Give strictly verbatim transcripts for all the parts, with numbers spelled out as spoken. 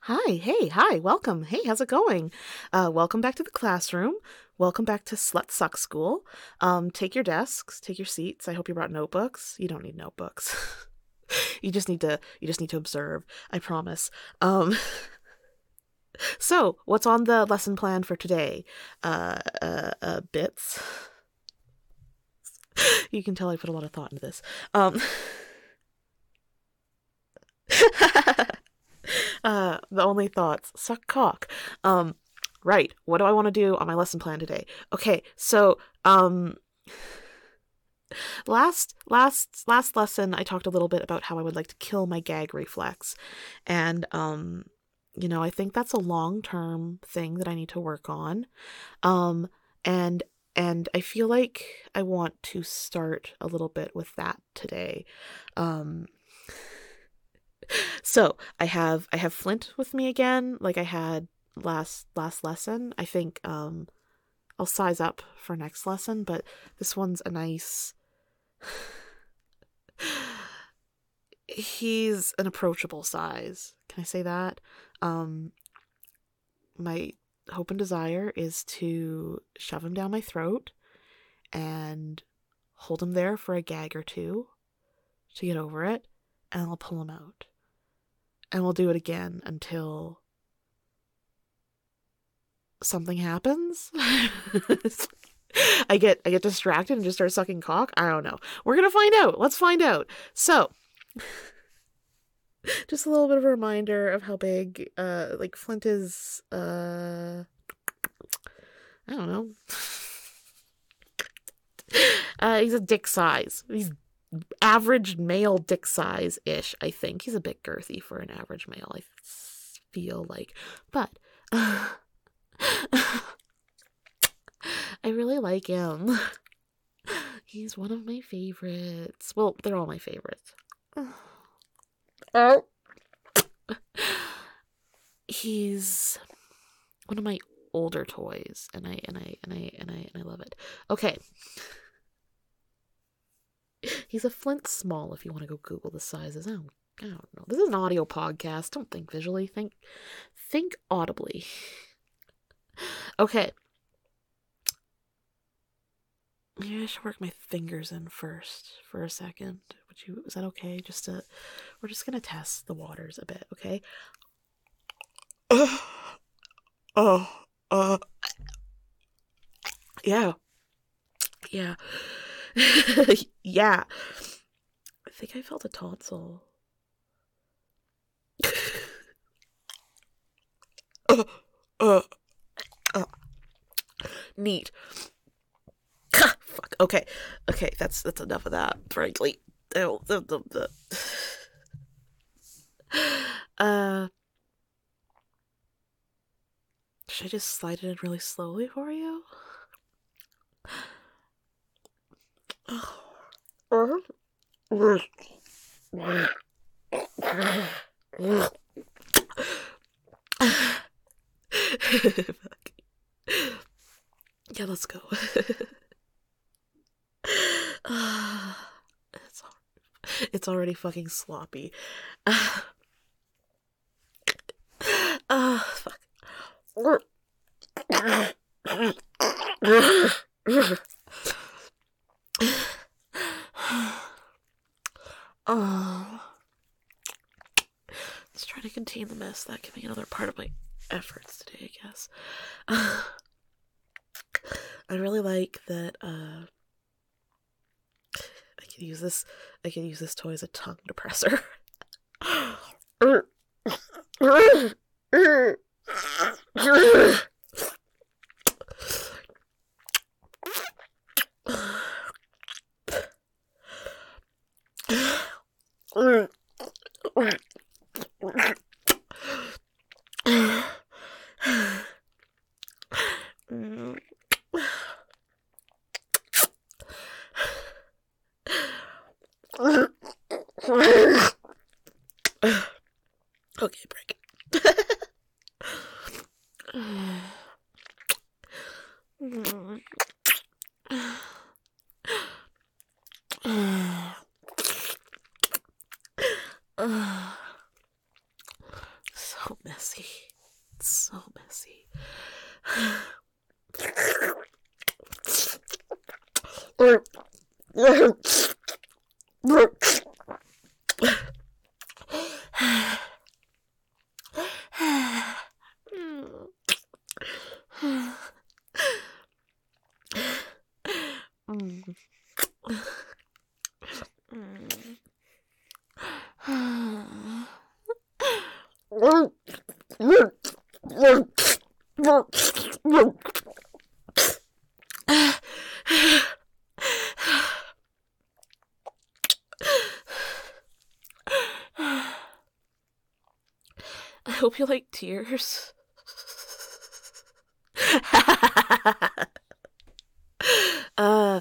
Hi, hey, hi, welcome. Hey, how's it going? Uh, welcome back to the classroom. Welcome back to Slut Suck School. Um, take your desks, take your seats. I hope you brought notebooks. You don't need notebooks. you just need to you just need to observe. I promise. Um, so what's on the lesson plan for today? Uh, uh, uh bits. You can tell I put a lot of thought into this. Um, uh, the only thoughts suck cock. Um, right. What do I want to do on my lesson plan today? Okay, so um, last last last lesson I talked a little bit about how I would like to kill my gag reflex, and um, you know I think that's a long term thing that I need to work on, um, and and I feel like I want to start a little bit with that today. Um, So I have I have Flint with me again, like I had last last lesson. I think um I'll size up for next lesson, but this one's a nice he's an approachable size. Can I say that? Um my hope and desire is to shove him down my throat and hold him there for a gag or two to get over it, and I'll pull him out. And we'll do it again until something happens. I get I get distracted and just start sucking cock. I don't know. We're gonna find out. Let's find out. So, just a little bit of a reminder of how big, uh, like Flint is. Uh, I don't know. uh, he's a dick size. He's average male dick size ish. I think he's a bit girthy for an average male. I feel like, but. Uh, I really like him. He's one of my favorites. Well, they're all my favorites. Oh. He's one of my older toys, and I and I and I and I and I love it. Okay. He's a Flint small if you want to go Google the sizes. I don't I don't know. This is an audio podcast. Don't think visually. Think think audibly. Okay. Maybe I should work my fingers in first for a second. Would you? Is that okay? Just to, we're just gonna test the waters a bit, okay? Uh, oh, uh, yeah, yeah, yeah. I think I felt a tonsil. uh, uh, uh. Neat. Fuck. Okay. Okay. That's that's enough of that. Frankly. Oh, the, the, the. Uh. Should I just slide it in really slowly for you? Yeah, let's go. uh, it's, it's already fucking sloppy. Uh, uh, fuck. Oh. Let's try to contain the mess. That can be another part of my efforts today, I guess. Uh, I really like that uh I can use this I can use this toy as a tongue depressor. Okay, break. So messy. It's so messy. I hope you like tears. uh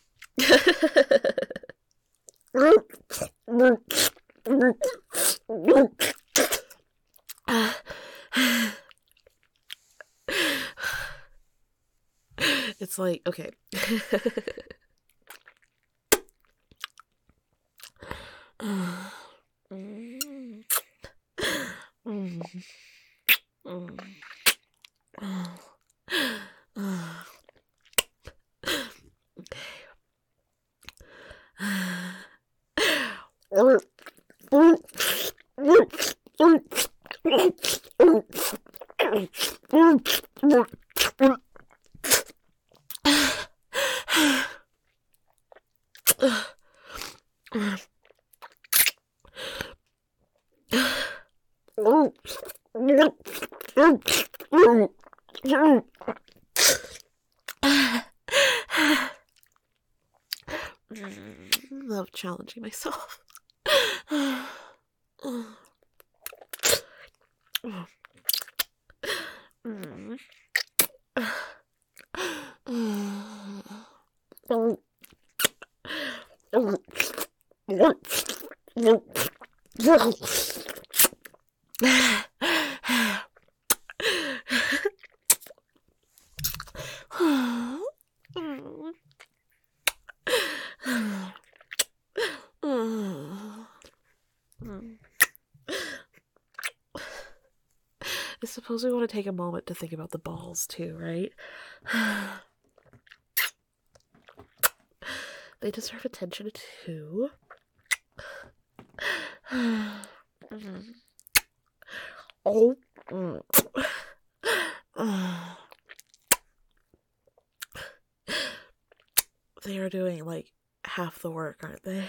It's like, okay. Love challenging myself. I suppose we want to take a moment to think about the balls too, right? They deserve attention too. Oh. They are doing like half the work, aren't they?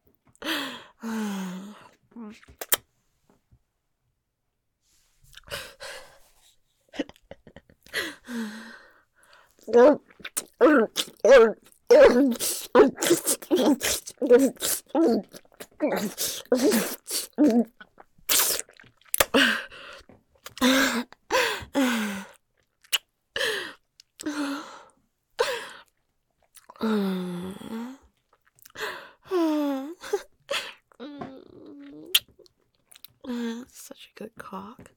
Such a good cock.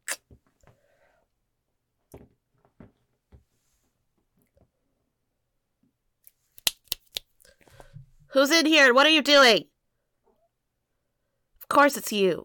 Who's in here? What are you doing? Of course it's you.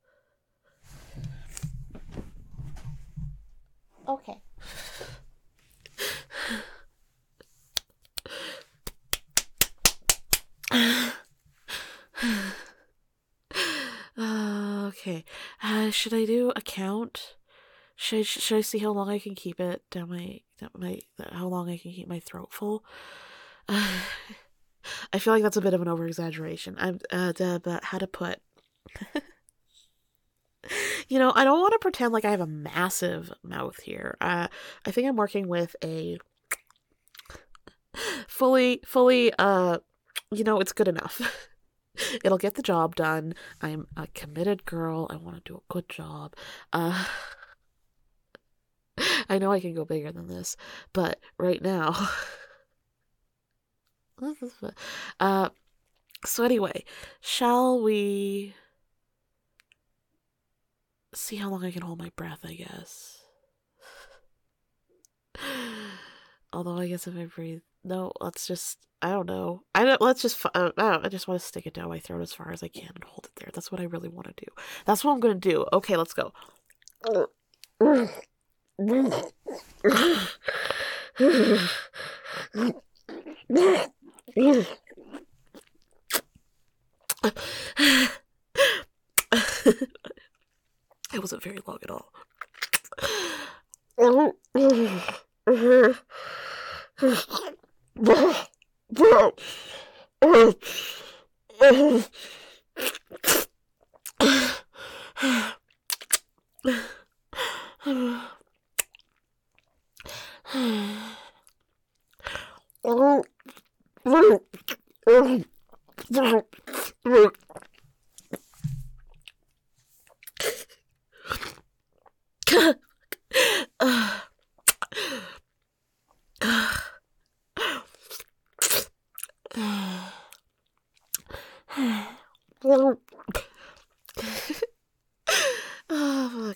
Okay. uh, okay. Uh, should I do a count? Should I, should I see how long I can keep it down my, down my how long I can keep my throat full? Uh, I feel like that's a bit of an over-exaggeration. I'm, uh, duh, but how to put... You know, I don't want to pretend like I have a massive mouth here. Uh, I think I'm working with a fully, fully, uh, you know, it's good enough. It'll get the job done. I'm a committed girl. I want to do a good job. Uh, I know I can go bigger than this, but right now... uh, so anyway, shall we... see how long I can hold my breath, I guess. Although I guess if I breathe, no, let's just, I don't know. I don't, let's just, uh, I, don't, I just want to stick it down my throat as far as I can and hold it there. That's what I really want to do. That's what I'm going to do. Okay, let's go. It wasn't very long at all. Oh,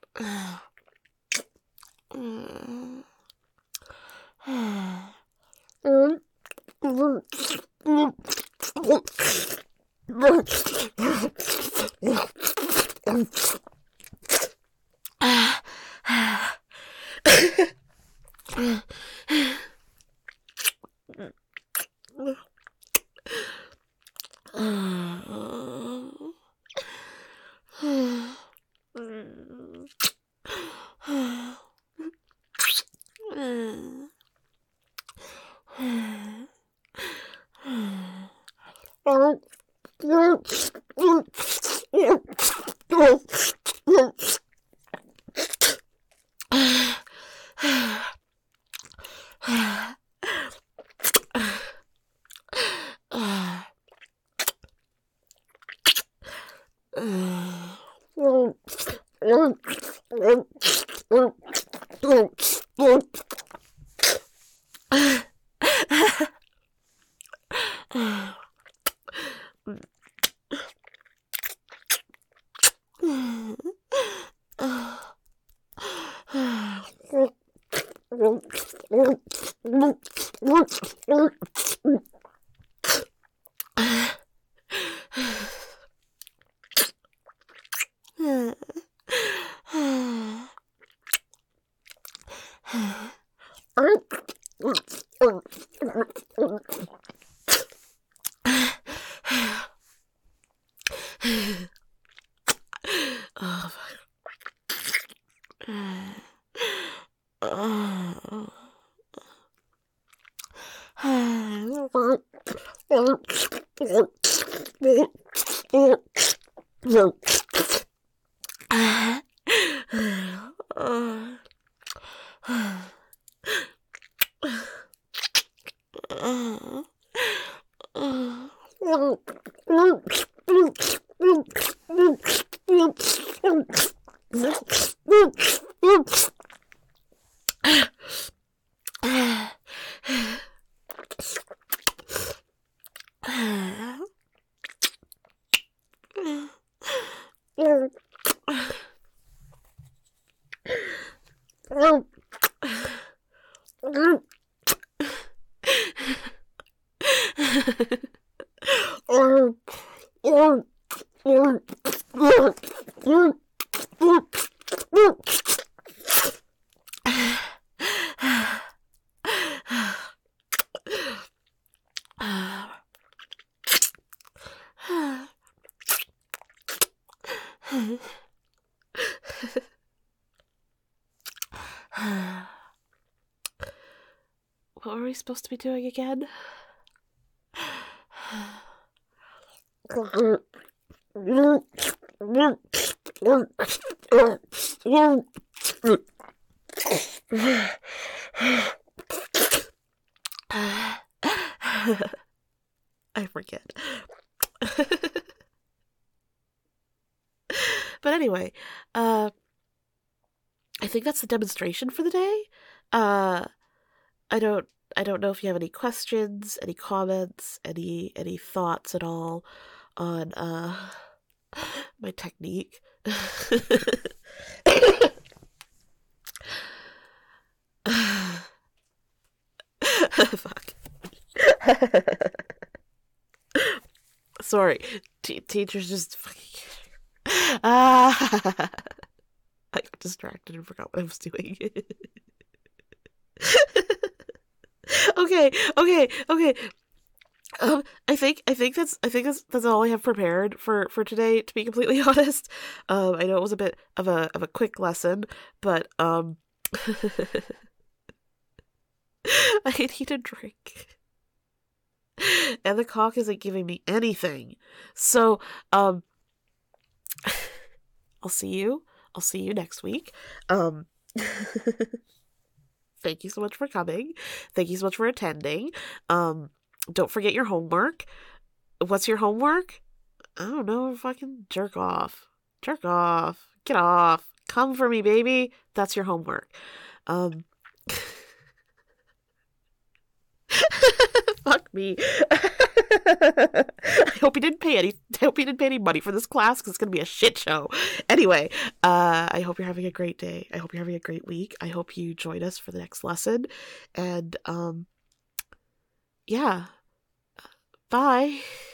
what were we supposed to be doing again? I forget. But anyway, uh, I think that's the demonstration for the day. Uh, I don't, I don't know if you have any questions, any comments, any, any thoughts at all on, uh, my technique. Fuck. Sorry, T- teachers just fucking. Ah. I got distracted and forgot what I was doing. Okay, okay, okay. Um, I think I think that's I think that's that's all I have prepared for for today, to be completely honest. Um, I know it was a bit of a of a quick lesson, but um I need a drink. And the cock isn't giving me anything. So, um I'll see you. I'll see you next week. Um Thank you so much for coming. Thank you so much for attending. Um don't forget your homework. What's your homework? I don't know, fucking jerk off. Jerk off. Get off. Come for me, baby. That's your homework. Um Fuck me. I hope you didn't pay any I hope you didn't pay any money for this class, because it's gonna be a shit show. Anyway, uh I hope you're having a great day. I hope you're having a great week. I hope you join us for the next lesson. And um yeah. Bye.